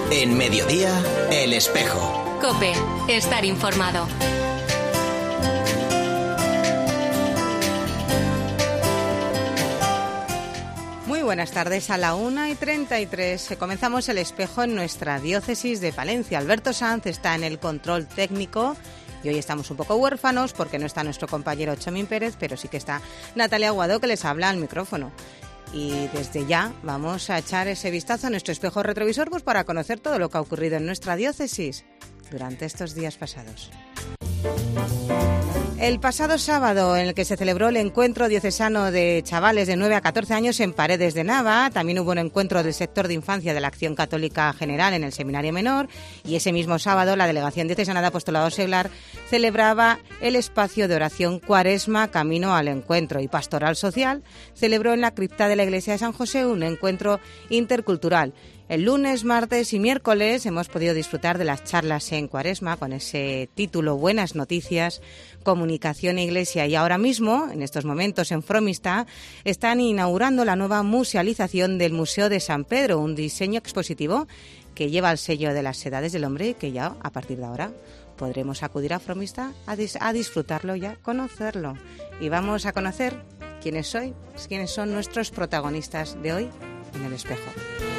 En Mediodía, El Espejo. COPE, estar informado. Muy buenas tardes, a la 1:33. Comenzamos El Espejo en nuestra diócesis de Palencia. Alberto Sanz está en el control técnico y hoy estamos un poco huérfanos porque no está nuestro compañero Chomín Pérez, pero sí que está Natalia Aguado, que les habla al micrófono. Y desde ya vamos a echar ese vistazo a nuestro espejo retrovisor pues para conocer todo lo que ha ocurrido en nuestra diócesis durante estos días pasados. El pasado sábado, en el que se celebró el encuentro diocesano de chavales de 9 a 14 años en Paredes de Nava, también hubo un encuentro del sector de infancia de la Acción Católica General en el Seminario Menor, y ese mismo sábado la Delegación Diocesana de Apostolado Seglar celebraba el espacio de oración Cuaresma Camino al Encuentro, y Pastoral Social celebró en la cripta de la Iglesia de San José un encuentro intercultural. El lunes, martes y miércoles hemos podido disfrutar de las charlas en Cuaresma con ese título Buenas Noticias, Comunicación e Iglesia, y ahora mismo, en estos momentos en Fromista, están inaugurando la nueva musealización del Museo de San Pedro, un diseño expositivo que lleva el sello de las Edades del Hombre y que ya a partir de ahora podremos acudir a Fromista a disfrutarlo y a conocerlo. Y vamos a conocer quiénes son nuestros protagonistas de hoy en El Espejo.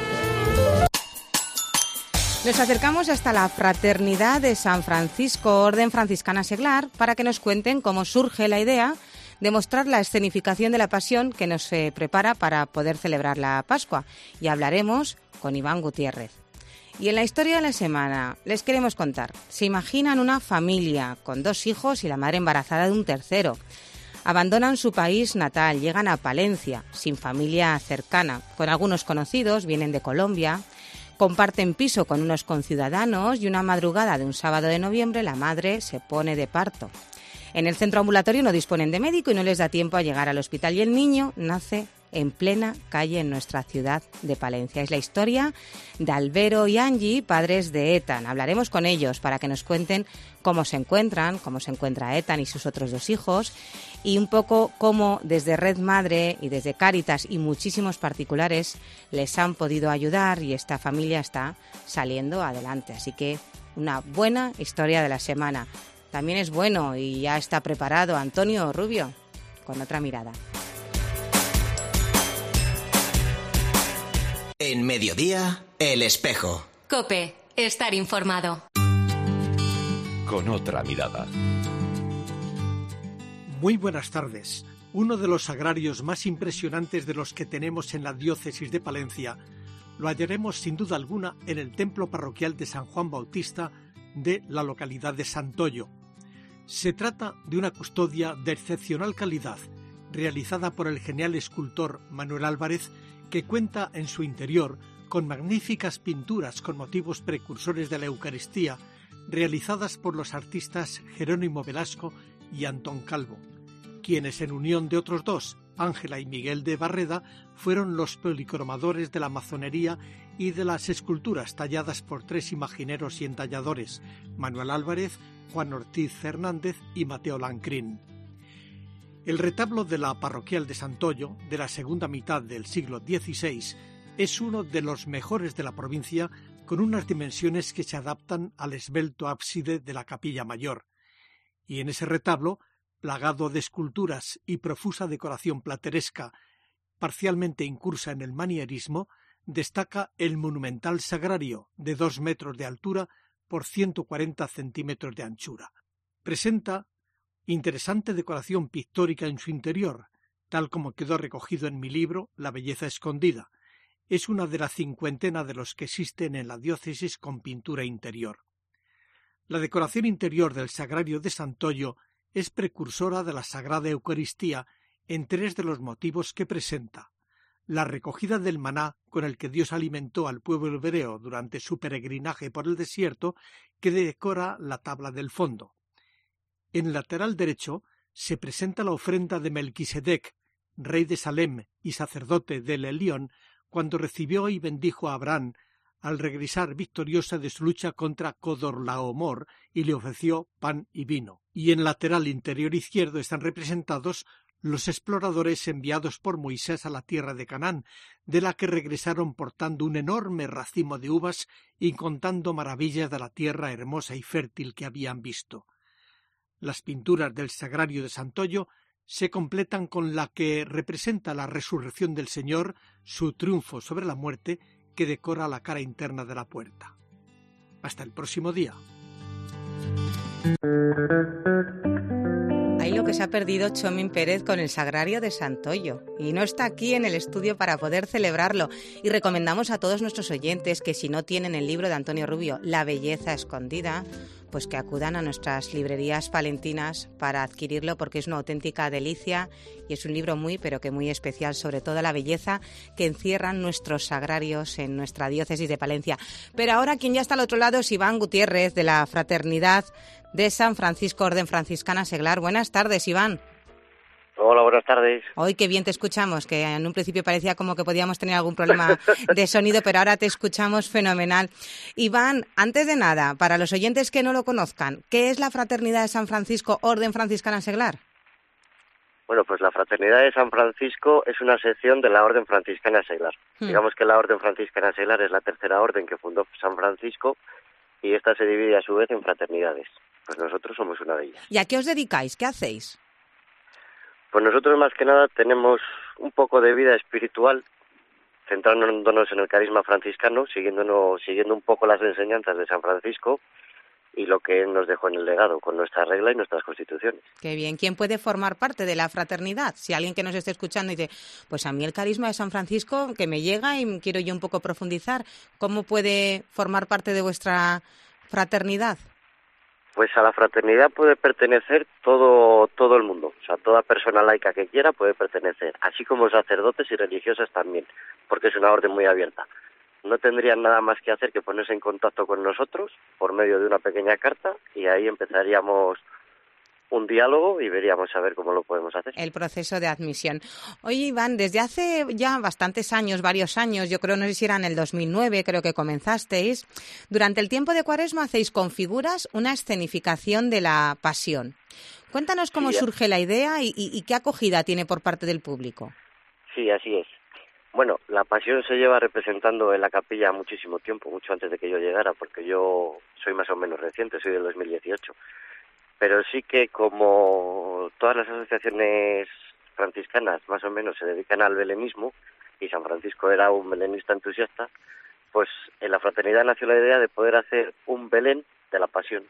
Nos acercamos hasta la Fraternidad de San Francisco, Orden Franciscana Seglar, para que nos cuenten cómo surge la idea de mostrar la escenificación de la Pasión que nos prepara para poder celebrar la Pascua. Y hablaremos con Iván Gutiérrez. Y en la historia de la semana les queremos contar. Se imaginan una familia con 2 hijos y la madre embarazada de un tercero. Abandonan su país natal, llegan a Palencia, sin familia cercana, con algunos conocidos, vienen de Colombia. Comparten piso con unos conciudadanos y una madrugada de un sábado de noviembre la madre se pone de parto. En el centro ambulatorio no disponen de médico y no les da tiempo a llegar al hospital y el niño nace en plena calle en nuestra ciudad de Palencia. Es la historia de Albero y Angie, padres de Ethan. Hablaremos con ellos para que nos cuenten cómo se encuentra Ethan y sus otros 2 hijos, y un poco cómo desde Red Madre y desde Cáritas y muchísimos particulares les han podido ayudar y esta familia está saliendo adelante. Así que una buena historia de la semana. También es bueno y ya está preparado Antonio Rubio con otra mirada. En Mediodía, El Espejo. COPE, estar informado. Con otra mirada. Muy buenas tardes. Uno de los sagrarios más impresionantes de los que tenemos en la diócesis de Palencia lo hallaremos sin duda alguna en el templo parroquial de San Juan Bautista de la localidad de Santoyo. Se trata de una custodia de excepcional calidad, realizada por el genial escultor Manuel Álvarez, que cuenta en su interior con magníficas pinturas con motivos precursores de la Eucaristía, realizadas por los artistas Jerónimo Velasco y Antón Calvo, quienes en unión de otros 2, Ángela y Miguel de Barreda, fueron los policromadores de la masonería y de las esculturas talladas por 3 imagineros y entalladores, Manuel Álvarez, Juan Ortiz Fernández y Mateo Lancrín. El retablo de la parroquial de Santoyo, de la segunda mitad del siglo XVI, es uno de los mejores de la provincia, con unas dimensiones que se adaptan al esbelto ábside de la capilla mayor. Y en ese retablo, plagado de esculturas y profusa decoración plateresca, parcialmente incursa en el manierismo, destaca el monumental sagrario de 2 metros de altura por 140 centímetros de anchura. Presenta interesante decoración pictórica en su interior, tal como quedó recogido en mi libro La belleza escondida. Es una de la 50 de los que existen en la diócesis con pintura interior. La decoración interior del sagrario de Santoyo es precursora de la Sagrada Eucaristía en 3 de los motivos que presenta: la recogida del maná con el que Dios alimentó al pueblo hebreo durante su peregrinaje por el desierto, que decora la tabla del fondo. En el lateral derecho se presenta la ofrenda de Melquisedec, rey de Salem y sacerdote del Elión, cuando recibió y bendijo a Abraham al regresar victoriosa de su lucha contra Codorlaomor y le ofreció pan y vino. Y en el lateral interior izquierdo están representados los exploradores enviados por Moisés a la tierra de Canaán, de la que regresaron portando un enorme racimo de uvas y contando maravillas de la tierra hermosa y fértil que habían visto. Las pinturas del Sagrario de Santoyo se completan con la que representa la resurrección del Señor, su triunfo sobre la muerte, que decora la cara interna de la puerta. Hasta el próximo día. Ahí lo que se ha perdido Chomín Pérez con el Sagrario de Santoyo. Y no está aquí en el estudio para poder celebrarlo. Y recomendamos a todos nuestros oyentes que si no tienen el libro de Antonio Rubio, La belleza escondida, pues que acudan a nuestras librerías palentinas para adquirirlo, porque es una auténtica delicia y es un libro muy, pero que muy especial, sobre todo la belleza que encierran nuestros sagrarios en nuestra diócesis de Palencia. Pero ahora quien ya está al otro lado es Iván Gutiérrez, de la Fraternidad de San Francisco, Orden Franciscana Seglar. Buenas tardes, Iván. Hola, buenas tardes. Hoy qué bien te escuchamos, que en un principio parecía como que podíamos tener algún problema de sonido, pero ahora te escuchamos fenomenal. Iván, antes de nada, para los oyentes que no lo conozcan, ¿qué es la Fraternidad de San Francisco, Orden Franciscana Seglar? Bueno, pues la Fraternidad de San Francisco es una sección de la Orden Franciscana Seglar. Digamos que la Orden Franciscana Seglar es la tercera orden que fundó San Francisco y esta se divide a su vez en fraternidades. Pues nosotros somos una de ellas. ¿Y a qué os dedicáis? ¿Qué hacéis? Pues nosotros más que nada tenemos un poco de vida espiritual, centrándonos en el carisma franciscano, siguiendo un poco las enseñanzas de San Francisco y lo que él nos dejó en el legado, con nuestra regla y nuestras constituciones. Qué bien. ¿Quién puede formar parte de la fraternidad? Si alguien que nos esté escuchando dice, pues a mí el carisma de San Francisco que me llega y quiero yo un poco profundizar, ¿cómo puede formar parte de vuestra fraternidad? Pues a la fraternidad puede pertenecer todo el mundo, o sea, toda persona laica que quiera puede pertenecer, así como sacerdotes y religiosas también, porque es una orden muy abierta. No tendrían nada más que hacer que ponerse en contacto con nosotros por medio de una pequeña carta y ahí empezaríamos un diálogo y veríamos a ver cómo lo podemos hacer. El proceso de admisión. Oye, Iván, desde hace ya bastantes años, varios años, yo creo, no sé si era en el 2009, creo que comenzasteis, durante el tiempo de Cuaresma hacéis con figuras una escenificación de la Pasión. Cuéntanos cómo surge la idea y qué acogida tiene por parte del público. Sí, así es. Bueno, la Pasión se lleva representando en la capilla muchísimo tiempo, mucho antes de que yo llegara, porque yo soy más o menos reciente, soy del 2018. Pero sí que como todas las asociaciones franciscanas más o menos se dedican al belenismo, y San Francisco era un belenista entusiasta, pues en la fraternidad nació la idea de poder hacer un Belén de la Pasión.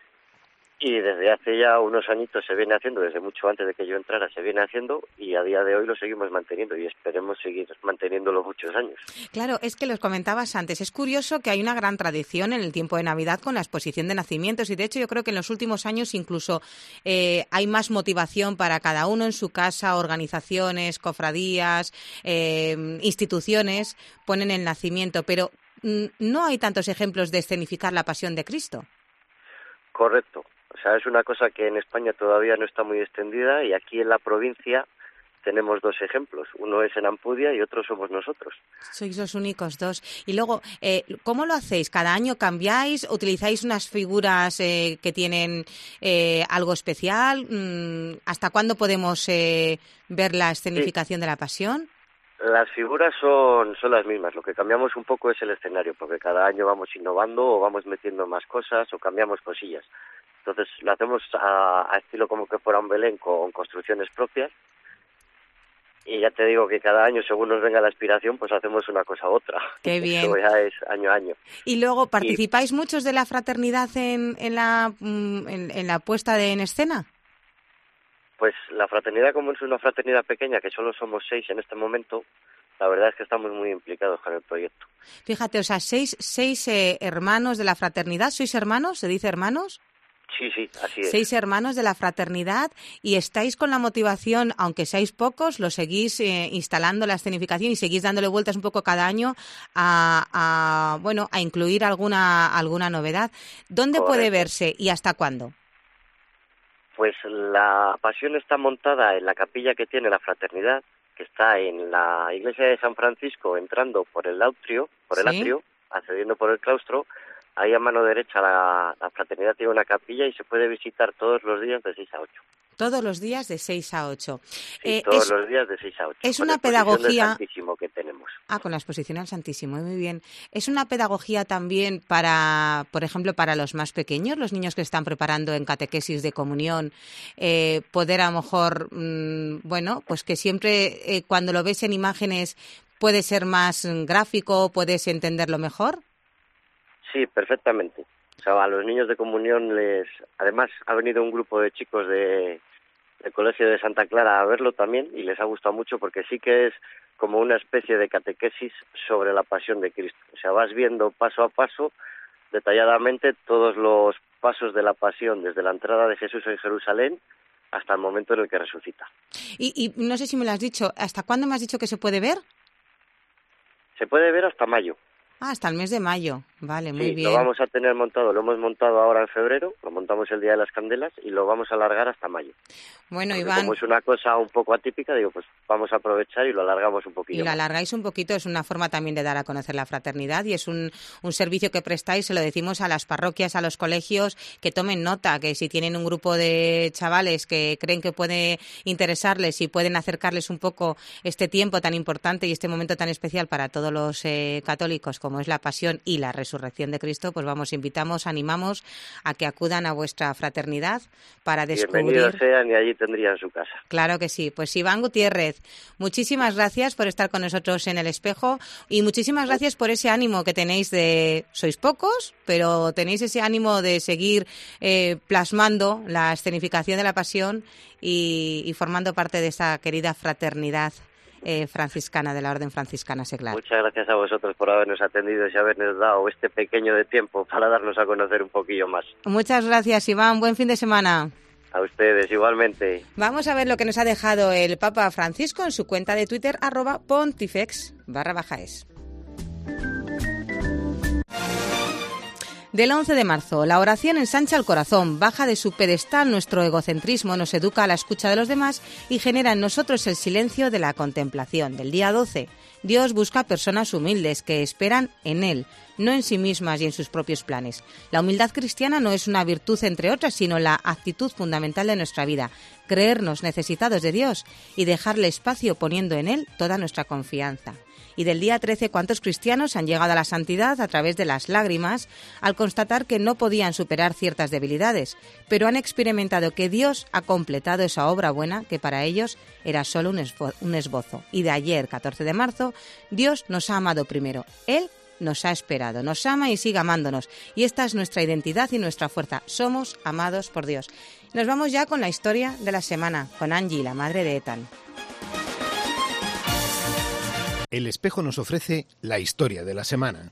Y desde hace ya unos añitos se viene haciendo, desde mucho antes de que yo entrara se viene haciendo y a día de hoy lo seguimos manteniendo y esperemos seguir manteniéndolo muchos años. Claro, es que los comentabas antes, es curioso que hay una gran tradición en el tiempo de Navidad con la exposición de nacimientos y de hecho yo creo que en los últimos años incluso hay más motivación para cada uno en su casa, organizaciones, cofradías, instituciones ponen el nacimiento, pero no hay tantos ejemplos de escenificar la Pasión de Cristo. Correcto. O sea, es una cosa que en España todavía no está muy extendida y aquí en la provincia tenemos dos ejemplos. Uno es en Ampudia y otro somos nosotros. Sois los únicos dos. Y luego, ¿cómo lo hacéis? ¿Cada año cambiáis? ¿Utilizáis unas figuras que tienen algo especial? ¿Hasta cuándo podemos ver la escenificación de la Pasión? Las figuras son las mismas. Lo que cambiamos un poco es el escenario, porque cada año vamos innovando o vamos metiendo más cosas o cambiamos cosillas. Entonces lo hacemos a estilo como que fuera un Belén con construcciones propias y ya te digo que cada año según nos venga la inspiración pues hacemos una cosa u otra. Qué bien. Eso ya es año a año. Y luego, ¿participáis muchos de la fraternidad en la puesta en escena? Pues la fraternidad, como es una fraternidad pequeña, que solo somos 6 en este momento, la verdad es que estamos muy implicados con el proyecto. Fíjate, o sea, seis hermanos de la fraternidad. ¿Sois hermanos? ¿Se dice hermanos? Sí, así es. 6 hermanos de la fraternidad y estáis con la motivación, aunque seáis pocos, lo seguís instalando la escenificación y seguís dándole vueltas un poco cada año a incluir alguna novedad. ¿Dónde Correcto. puede verse y hasta cuándo? Pues la Pasión está montada en la capilla que tiene la fraternidad, que está en la iglesia de San Francisco, entrando por el atrio, accediendo por el claustro. Ahí a mano derecha la fraternidad tiene una capilla y se puede visitar todos los días de 6 a 8. Todos los días de 6 a 8. Sí, todos los días de 6 a 8. Es con una la exposición pedagogía... del Santísimo que tenemos. Con la exposición al Santísimo, muy bien. ¿Es una pedagogía también para, por ejemplo, para los más pequeños, los niños que están preparando en catequesis de comunión, poder a lo mejor, pues que siempre cuando lo ves en imágenes puede ser más gráfico, puedes entenderlo mejor? Sí, perfectamente. O sea, a los niños de comunión además ha venido un grupo de chicos del Colegio de Santa Clara a verlo también y les ha gustado mucho porque sí que es como una especie de catequesis sobre la pasión de Cristo. O sea, vas viendo paso a paso, detalladamente, todos los pasos de la pasión, desde la entrada de Jesús en Jerusalén hasta el momento en el que resucita. Y no sé si me lo has dicho, ¿hasta cuándo me has dicho que se puede ver? Se puede ver hasta mayo. Hasta el mes de mayo. Vale, muy bien. Lo vamos a tener montado, lo hemos montado ahora en febrero, lo montamos el Día de las Candelas y lo vamos a alargar hasta mayo. Bueno, porque Iván... como es una cosa un poco atípica, digo, pues vamos a aprovechar y lo alargamos un poquito. Y lo alargáis un poquito, es una forma también de dar a conocer la fraternidad y es un servicio que prestáis, se lo decimos a las parroquias, a los colegios, que tomen nota, que si tienen un grupo de chavales que creen que puede interesarles y pueden acercarles un poco este tiempo tan importante y este momento tan especial para todos los católicos como es la pasión y la resurrección de Cristo, pues vamos, invitamos, animamos a que acudan a vuestra fraternidad para descubrir... Bienvenidos sean y allí tendrían su casa. Claro que sí. Pues Iván Gutiérrez, muchísimas gracias por estar con nosotros en El Espejo y muchísimas gracias por ese ánimo que tenéis sois pocos, pero tenéis ese ánimo de seguir plasmando la escenificación de la pasión y formando parte de esa querida fraternidad franciscana, de la Orden Franciscana Seglar. Muchas gracias a vosotros por habernos atendido y habernos dado este pequeño de tiempo para darnos a conocer un poquillo más. Muchas gracias, Iván. Buen fin de semana. A ustedes, igualmente. Vamos a ver lo que nos ha dejado el Papa Francisco en su cuenta de Twitter, @pontifex_es. Del 11 de marzo, la oración ensancha el corazón, baja de su pedestal nuestro egocentrismo, nos educa a la escucha de los demás y genera en nosotros el silencio de la contemplación. Del día 12, Dios busca personas humildes que esperan en Él, no en sí mismas y en sus propios planes. La humildad cristiana no es una virtud entre otras, sino la actitud fundamental de nuestra vida, creernos necesitados de Dios y dejarle espacio poniendo en Él toda nuestra confianza. Y del día 13, ¿cuántos cristianos han llegado a la santidad a través de las lágrimas al constatar que no podían superar ciertas debilidades, pero han experimentado que Dios ha completado esa obra buena que para ellos era solo un esbozo? Y de ayer, 14 de marzo, Dios nos ha amado primero. Él nos ha esperado, nos ama y sigue amándonos. Y esta es nuestra identidad y nuestra fuerza. Somos amados por Dios. Nos vamos ya con la historia de la semana, con Angie, la madre de Ethan. El Espejo nos ofrece la historia de la semana.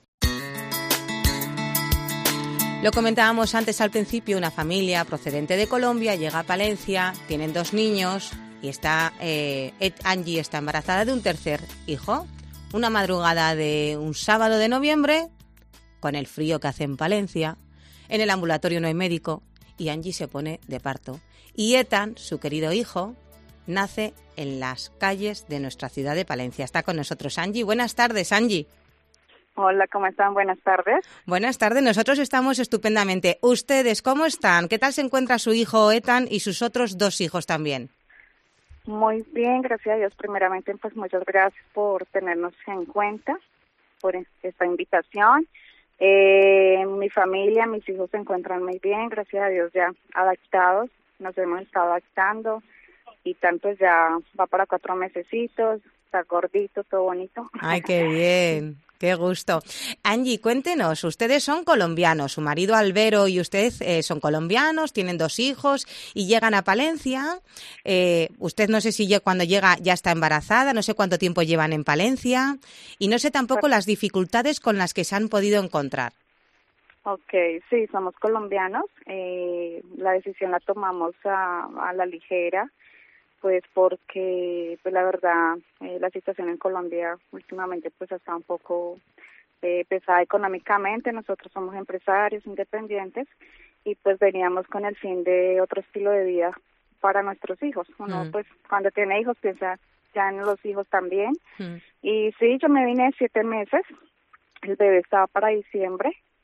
Lo comentábamos antes al principio, una familia procedente de Colombia llega a Palencia, tienen 2 niños y Angie está embarazada de un tercer hijo. Una madrugada de un sábado de noviembre, con el frío que hace en Palencia, en el ambulatorio no hay médico y Angie se pone de parto. Y Ethan, su querido hijo, nace en las calles de nuestra ciudad de Palencia. Está con nosotros Angie. Buenas tardes, Angie. Hola, ¿cómo están? Buenas tardes. Buenas tardes, nosotros estamos estupendamente. ¿Ustedes cómo están? ¿Qué tal se encuentra su hijo Ethan y sus otros 2 hijos también? Muy bien, gracias a Dios. Primeramente, pues muchas gracias por tenernos en cuenta, por esta invitación. Mi familia, mis hijos se encuentran muy bien, gracias a Dios, ya adaptados. Nos hemos estado adaptando. Y tanto ya va para 4 mesecitos, está gordito, todo bonito. ¡Ay, qué bien! ¡Qué gusto! Angie, cuéntenos, ustedes son colombianos, su marido Albero y usted son colombianos, tienen 2 hijos y llegan a Palencia. Usted no sé si cuando llega ya está embarazada, no sé cuánto tiempo llevan en Palencia y no sé tampoco las dificultades con las que se han podido encontrar. Ok, sí, somos colombianos. La decisión la tomamos a la ligera. Pues porque, pues la verdad, la situación en Colombia últimamente pues está un poco pesada económicamente. Nosotros somos empresarios independientes y pues veníamos con el fin de otro estilo de vida para nuestros hijos. Uno pues cuando tiene hijos piensa ya en los hijos también. Y sí, yo me vine 7 meses, el bebé estaba para diciembre.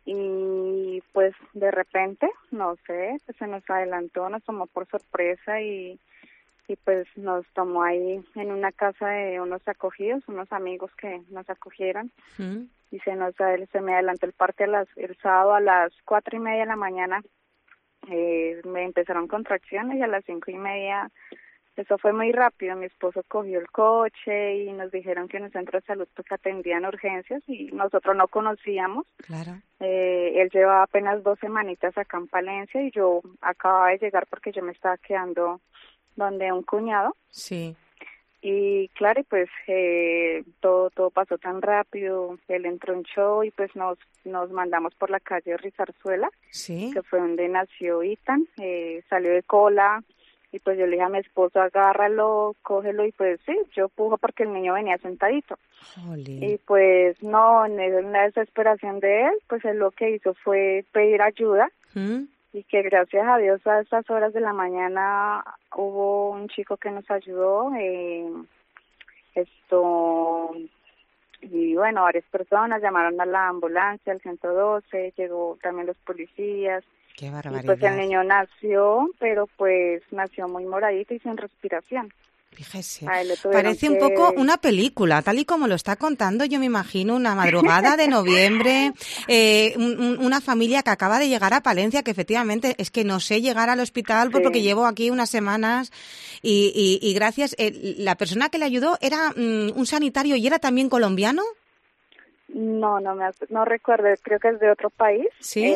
y pues de repente, no sé, pues se nos adelantó, nos tomó por sorpresa y pues nos tomó ahí en una casa de unos acogidos, unos amigos que nos acogieron. Y se me adelantó el parte el sábado a las 4:30 de la mañana. Me empezaron contracciones y a las 5:30, eso fue muy rápido. Mi esposo cogió el coche y nos dijeron que en el centro de salud pues atendían urgencias y nosotros no conocíamos. Claro. Él llevaba apenas 2 semanitas acá en Palencia y yo acababa de llegar porque yo me estaba quedando donde un cuñado. Sí. Y claro, pues todo pasó tan rápido. Él entró en show y pues nos mandamos por la calle Rizarzuela, ¿Sí? que fue donde nació Ethan. Salió de cola y pues yo le dije a mi esposo, agárralo, cógelo, y pues sí, yo pujo porque el niño venía sentadito. Jolín. Y pues no, en la desesperación de él, pues él lo que hizo fue pedir ayuda. Y que gracias a Dios a estas horas de la mañana hubo un chico que nos ayudó, y bueno, varias personas llamaron a la ambulancia, al 112, llegó también los policías. Qué barbaridad. Y pues el niño nació, pero pues nació muy moradito y sin respiración. Fíjese, parece un poco una película, tal y como lo está contando. Yo me imagino una madrugada de noviembre, una familia que acaba de llegar a Palencia, que efectivamente es que no sé llegar al hospital porque llevo aquí unas semanas y gracias. ¿La persona que le ayudó era un sanitario y era también colombiano? No recuerdo, creo que es de otro país. ¿Sí?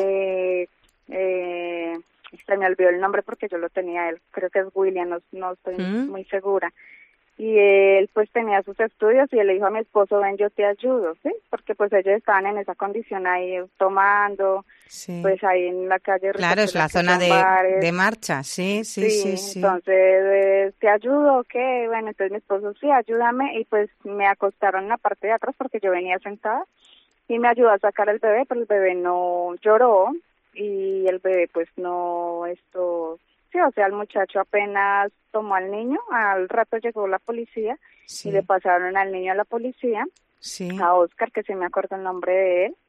Se me olvidó el nombre porque yo lo tenía él, creo que es William, no estoy muy segura. Y él pues tenía sus estudios y él le dijo a mi esposo, ven, yo te ayudo, ¿sí? Porque pues ellos estaban en esa condición ahí tomando, pues ahí en la calle. Claro, es la zona de marcha, sí. Entonces, ¿te ayudo o qué? Bueno, entonces mi esposo, sí, ayúdame, y pues me acostaron en la parte de atrás porque yo venía sentada y me ayudó a sacar al bebé, pero el bebé no lloró. Y el bebé pues no, el muchacho apenas tomó al niño, al rato llegó la policía y le pasaron al niño a la policía, a Oscar, que se me acuerda el nombre de él,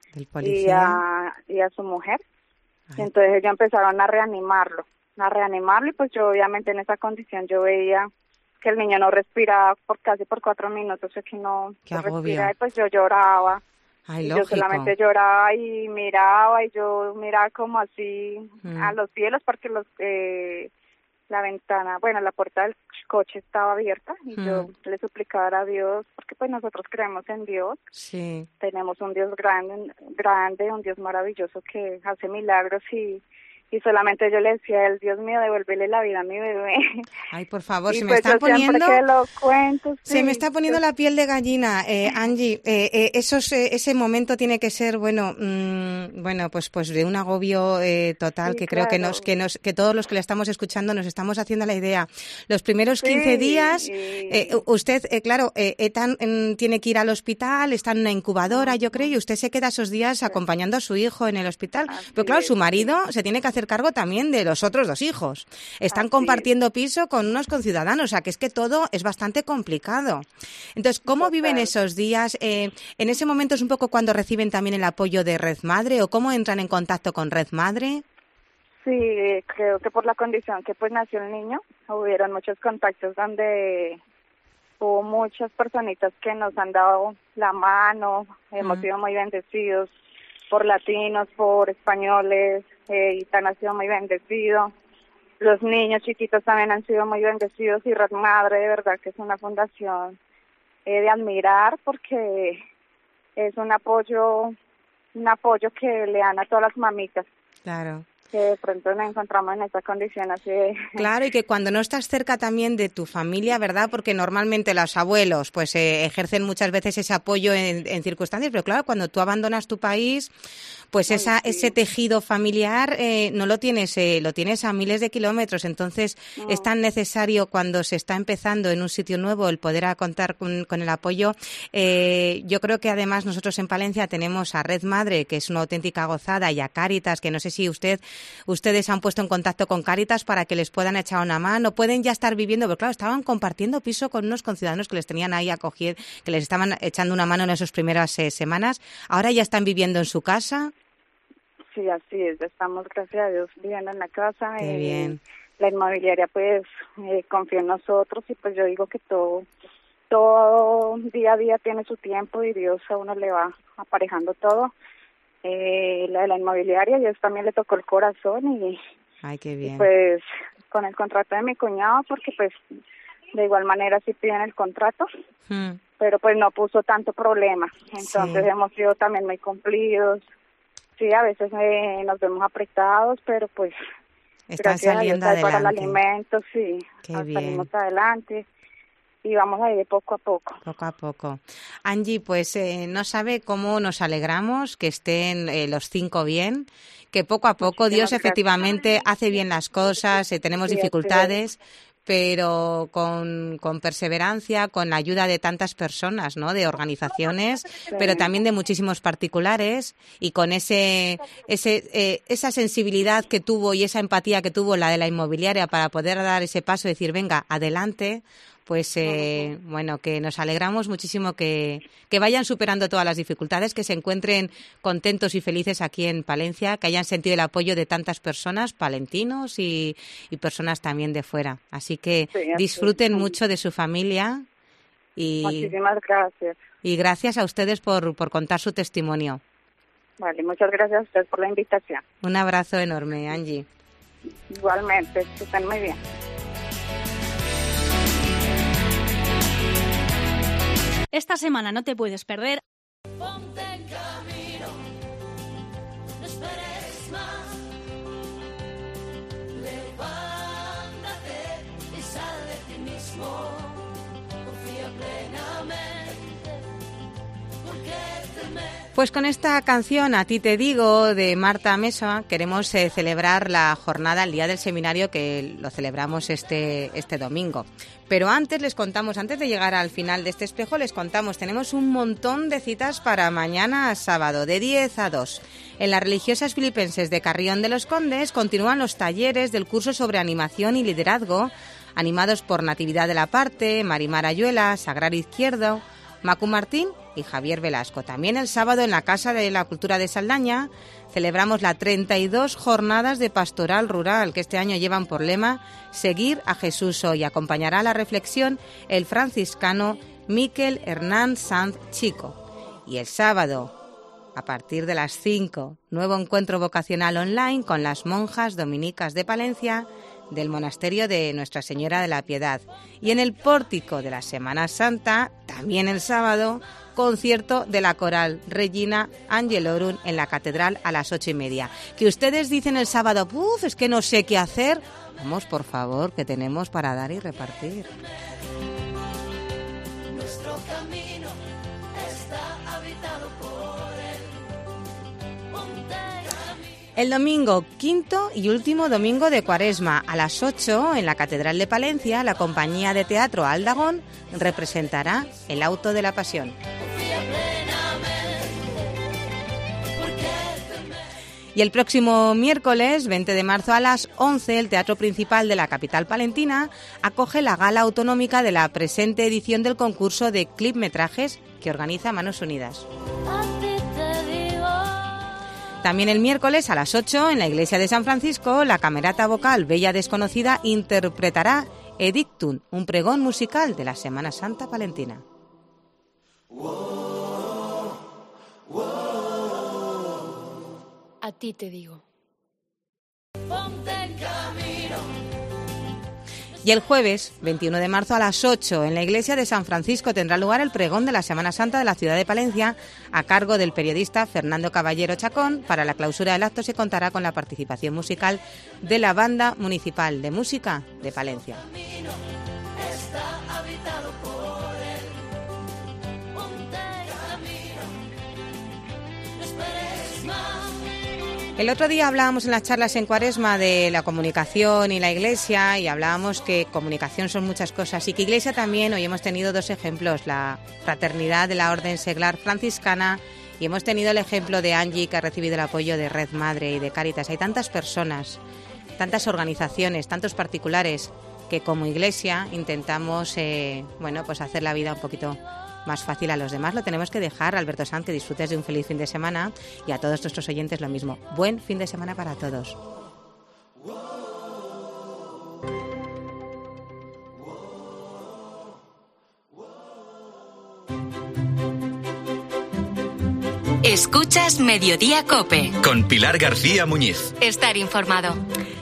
y a su mujer. Y entonces ellos empezaron a reanimarlo y pues yo obviamente en esa condición yo veía que el niño no respiraba casi por 4 minutos, que no respiraba, y pues yo lloraba. Ay, y lógico. yo solamente lloraba y yo miraba como así a los cielos porque la ventana, la puerta del coche estaba abierta y yo le suplicaba a Dios, porque pues nosotros creemos en Dios. Sí. Tenemos un Dios grande, un Dios maravilloso que hace milagros y solamente yo le decía a él, Dios mío, devuélvele la vida a mi bebé. Ay, por favor, se me pues está poniendo... que lo cuento, se me está poniendo la piel de gallina, Angie. Ese momento tiene que ser, pues de un agobio total, que creo que todos los que le estamos escuchando nos estamos haciendo la idea. Los primeros 15 días, usted, Ethan tiene que ir al hospital, está en una incubadora, yo creo, y usted se queda esos días acompañando a su hijo en el hospital. Pero claro, su marido se tiene que hacer cargo también de los otros 2 hijos. Están compartiendo piso con unos conciudadanos, o sea que es que todo es bastante complicado. Entonces, ¿cómo viven esos días? En ese momento es un poco cuando reciben también el apoyo de Red Madre, o cómo entran en contacto con Red Madre. Sí, creo que por la condición que pues nació el niño, hubieron muchos contactos donde hubo muchas personitas que nos han dado la mano, hemos sido muy bendecidos por latinos, por españoles, Ethan ha sido muy bendecido. Los niños chiquitos también han sido muy bendecidos y Red Madre, de verdad que es una fundación de admirar porque es un apoyo que le dan a todas las mamitas. Claro. Que de pronto nos encontramos en esta condición así de... Claro, y que cuando no estás cerca también de tu familia, ¿verdad? Porque normalmente los abuelos pues ejercen muchas veces ese apoyo en circunstancias, pero claro, cuando tú abandonas tu país, pues ese tejido familiar no lo tienes a miles de kilómetros. Entonces es tan necesario cuando se está empezando en un sitio nuevo el poder contar con el apoyo. Yo creo que además nosotros en Palencia tenemos a Red Madre, que es una auténtica gozada, y a Cáritas, que no sé si ustedes han puesto en contacto con Cáritas para que les puedan echar una mano. Pueden ya estar viviendo, pero claro, estaban compartiendo piso con unos conciudadanos que les tenían ahí acogido, que les estaban echando una mano en esas primeras semanas. Ahora ya están viviendo en su casa. Sí, así es. Ya estamos, gracias a Dios, viviendo en la casa. Qué bien. La inmobiliaria, pues, confía en nosotros y pues yo digo que todo día a día tiene su tiempo y Dios a uno le va aparejando todo. La de la inmobiliaria, Dios también le tocó el corazón y, ay, qué bien. Y pues con el contrato de mi cuñado, porque pues de igual manera sí piden el contrato, pero pues no puso tanto problema. Entonces hemos sido también muy cumplidos. Sí, a veces nos vemos apretados, pero pues están saliendo adelante. Para el alimento, sí. Qué bien. Salimos adelante y vamos a ir de poco a poco. Poco a poco. Angie, pues no sabe cómo nos alegramos que estén los 5 bien, que poco a poco Dios efectivamente hace bien las cosas, tenemos dificultades, pero con perseverancia, con la ayuda de tantas personas, ¿no? De organizaciones, pero también de muchísimos particulares, y con esa sensibilidad que tuvo y esa empatía que tuvo la de la inmobiliaria para poder dar ese paso y decir, venga, adelante. Pues bueno, que nos alegramos muchísimo que vayan superando todas las dificultades, que se encuentren contentos y felices aquí en Palencia, que hayan sentido el apoyo de tantas personas, palentinos y personas también de fuera. Así que disfruten mucho de su familia y muchísimas gracias. Y gracias a ustedes por contar su testimonio. Vale, muchas gracias a ustedes por la invitación. Un abrazo enorme, Angie. Igualmente, que estén muy bien. Esta semana no te puedes perder. Ponte en camino, no esperes más. Levántate y sal de ti mismo. Confía plenamente, porque pues con esta canción, A ti te digo, de Marta Mesa, queremos celebrar la jornada, el Día del Seminario, que lo celebramos este domingo. Pero antes les contamos, antes de llegar al final de este espejo, les contamos, tenemos un montón de citas para mañana sábado, de 10 a 2. En las religiosas filipenses de Carrión de los Condes continúan los talleres del curso sobre animación y liderazgo, animados por Natividad de la Parte, Marimar Ayuela, Sagrario Izquierdo, Macu Martín y Javier Velasco. También el sábado en la Casa de la Cultura de Saldaña celebramos las 32 jornadas de pastoral rural que este año llevan por lema Seguir a Jesús hoy. Acompañará a la reflexión el franciscano Miquel Hernán Sanz Chico. Y el sábado, a partir de las 5, nuevo encuentro vocacional online con las monjas dominicas de Palencia del monasterio de Nuestra Señora de la Piedad. Y en el pórtico de la Semana Santa, también el sábado, concierto de la coral Regina Angelorum en la catedral a las 8:30. Que ustedes dicen el sábado, es que no sé qué hacer. Vamos, por favor, que tenemos para dar y repartir. nuestro camino está habitado por él. Ponte camino. El domingo, quinto y último domingo de Cuaresma, a las 8, en la Catedral de Palencia, la compañía de teatro Aldagón representará El Auto de la Pasión. Y el próximo miércoles, 20 de marzo a las 11, el Teatro Principal de la capital palentina acoge la gala autonómica de la presente edición del concurso de clipmetrajes que organiza Manos Unidas. También el miércoles a las 8, en la iglesia de San Francisco, la camerata vocal Bella Desconocida interpretará Edictum, un pregón musical de la Semana Santa palentina. A ti te digo. Ponte en camino. Y el jueves, 21 de marzo a las 8, en la iglesia de San Francisco tendrá lugar el pregón de la Semana Santa de la ciudad de Palencia a cargo del periodista Fernando Caballero Chacón. Para la clausura del acto se contará con la participación musical de la Banda Municipal de Música de Palencia. El otro día hablábamos en las charlas en Cuaresma de la comunicación y la Iglesia, y hablábamos que comunicación son muchas cosas y que Iglesia también. Hoy hemos tenido dos ejemplos, la fraternidad de la Orden Seglar Franciscana, y hemos tenido el ejemplo de Angie, que ha recibido el apoyo de Red Madre y de Cáritas. Hay tantas personas, tantas organizaciones, tantos particulares que como Iglesia intentamos pues hacer la vida un poquito más fácil a los demás lo tenemos que dejar. Alberto Sanz, que disfrutes de un feliz fin de semana, y a todos nuestros oyentes lo mismo. Buen fin de semana para todos. Escuchas Mediodía COPE. Con Pilar García Muñiz. Estar informado.